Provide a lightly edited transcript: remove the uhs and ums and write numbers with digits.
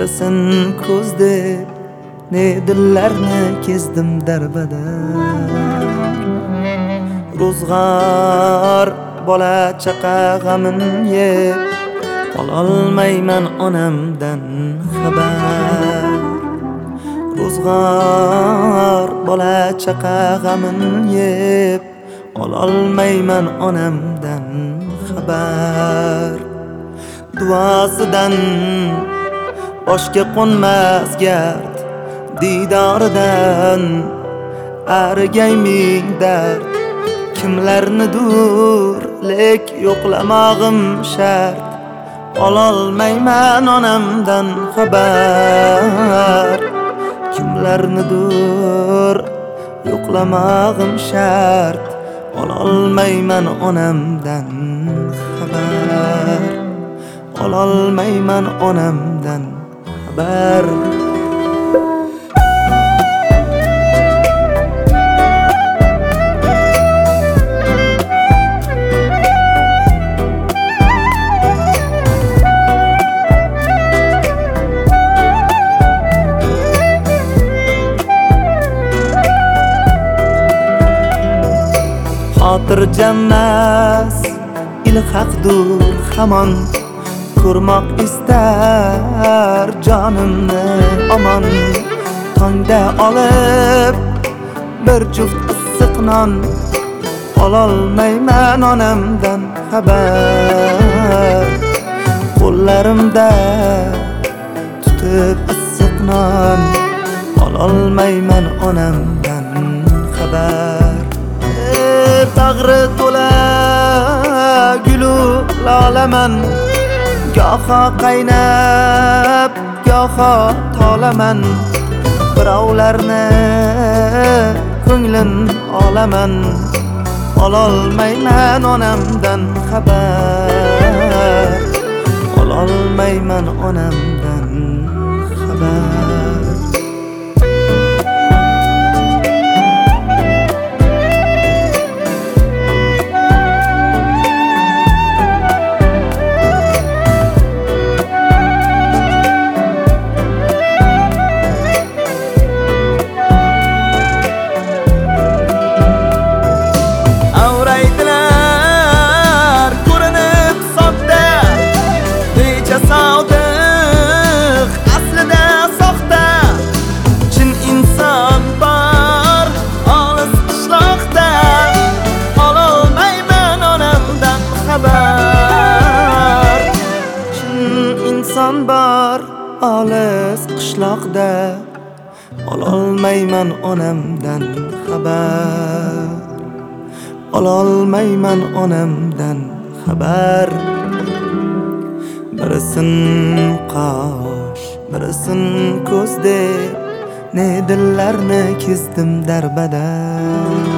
birisin ko'z deb ne dillarni kezdim darbadar. Ro'zg'or bola chaqa g'amin yeb ololmayman onamdan xabar. Ro'zg'or bola chaqa g'amin yeb ololmayman onamdan xabar. Duosidan boshga qo'nmas gard, didoridan arigay ming dard. Kimlarnidur lek yo'qlamog'im shart, ololmayman onamdan xabar. Kimlarnidur yo'qlamog'im shart, ololmayman onamdan xabar. Ololmayman onamdan xabar. Xotirjammas ilhaqdur hamon, ko'rmoq istar jonimni omon. Tongda olib bir juft issiq non, ololmayman onamdan xabar. Qo'llarimda tutib issiq non, ololmayman onamdan xabar. Bag'ri to'la gulu lolaman, goho qaynab goho tolaman. Birovlarni ko'nglim olaman, ololmayman onamdan xabar. Ololmayman onamdan xabar. Inson bor olis qishloqda, ololmayman onamdan xabar. Ololmayman onamdan xabar. Birisin qosh, birisin ko'z deb ne dillarni kezdim darbadar.